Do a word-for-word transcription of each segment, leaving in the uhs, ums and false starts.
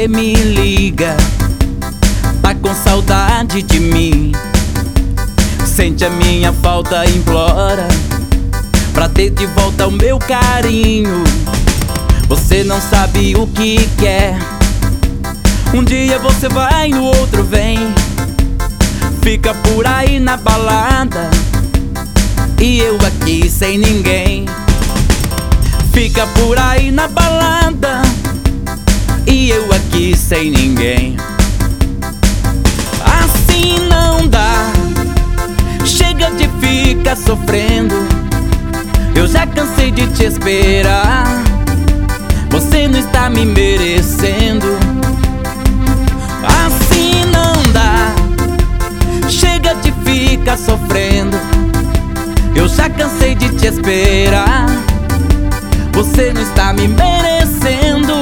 você me liga, tá com saudade de mim. Sente a minha falta e implora pra ter de volta o meu carinho. Você não sabe o que quer, um dia você vai, no outro vem. Fica por aí na balada e eu aqui sem ninguém. Fica por aí na balada e eu aqui sem ninguém. Assim não dá, chega de ficar sofrendo. Eu já cansei de te esperar, você não está me merecendo. Assim não dá, chega de ficar sofrendo. Eu já cansei de te esperar, você não está me merecendo.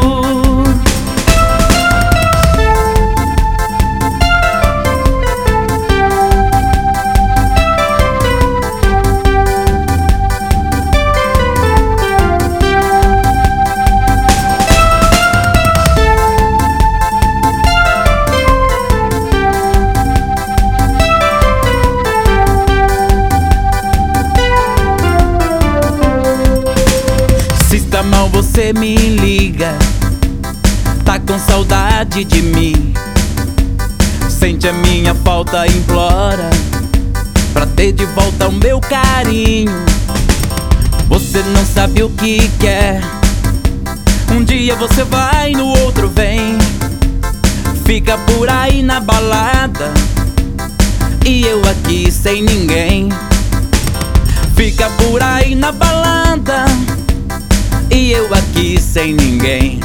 Se está mal você me liga, tá com saudade de mim. Sente a minha falta e implora pra ter de volta o meu carinho. Você não sabe o que quer, um dia você vai, no outro vem. Fica por aí na balada e eu aqui sem ninguém. Fica por aí na balada e eu aqui sem ninguém.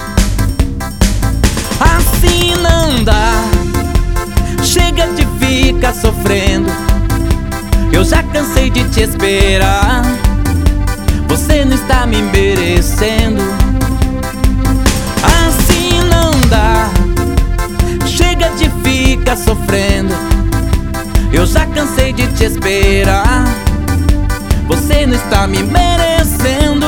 Assim não dá, chega de ficar sofrendo. Eu já cansei de te esperar, você não está me merecendo. Assim não dá, chega de ficar sofrendo. Eu já cansei de te esperar, você não está me merecendo.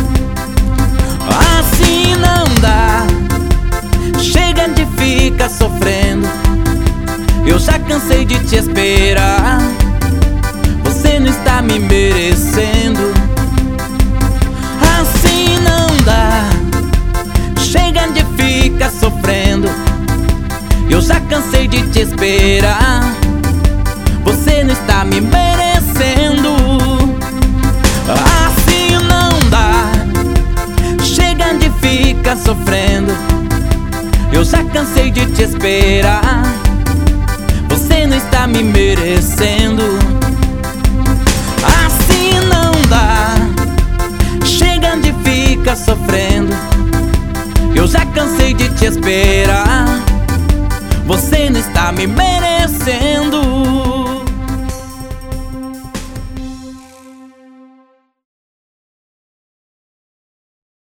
Assim não dá, chega de ficar sofrendo. Eu já cansei de te esperar, você não está me merecendo. Assim não dá, chega de ficar sofrendo. Eu já cansei de te esperar, você não está me merecendo. Assim não dá, chega de ficar sofrendo. Eu já cansei de te esperar, você não está me merecendo. Assim não dá, chega de ficar sofrendo. Eu já cansei de te esperar, você não está me merecendo.